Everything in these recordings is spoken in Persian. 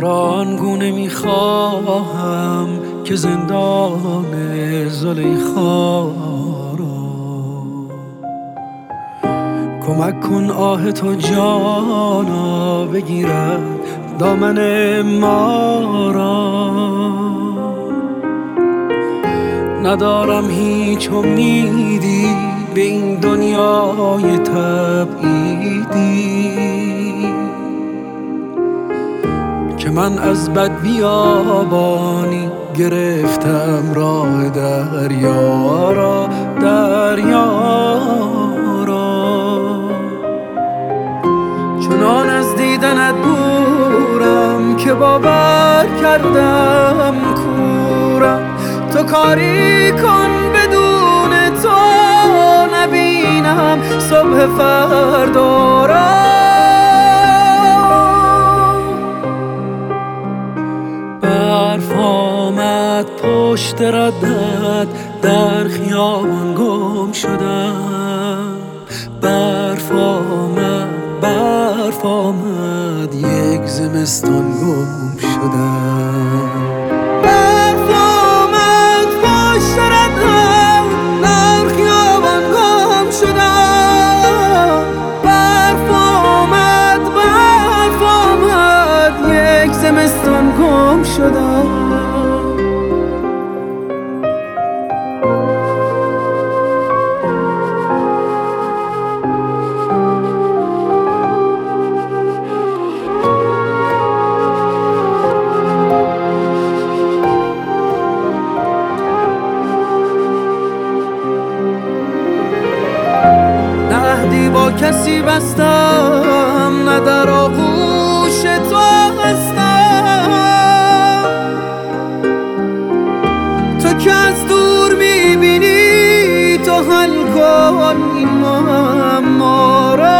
آنگونه میخواهم که زندان زلیخا را کمک کن آه تو جانا بگیرد دامن ما را. ندارم هیچ امیدی به این دنیای تبعیدی که من از بد بیابانی گرفتم راه دریا را چنان از دیدنت دورم که باور کردم کورم. تو کاری کن بدون تو نبینم صبح فردا را. برف آمد پشت ردت در خیابان گم شدم. برف آمد یک زمستان گم شدم. برف آمد پشت ردت در خیابان گم شدم. برف آمد یک زمستان گم شدم. نه با کسی بستم نه در آغوش تو هستم. تو که از دور میبینی تو حل کن این معما را.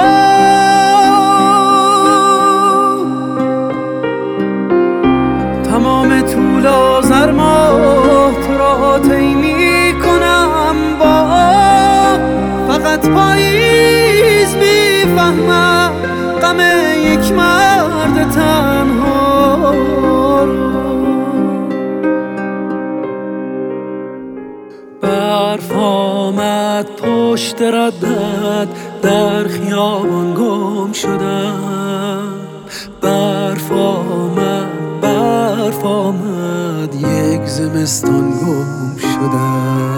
تمام طول آذر ماه تو را طی میکنم با فقط پاییز میفهمم غم یک مرد تنها را. برف آمد پشت ردت در خیابان گم شدم. برف آمد یک زمستان گم شدم.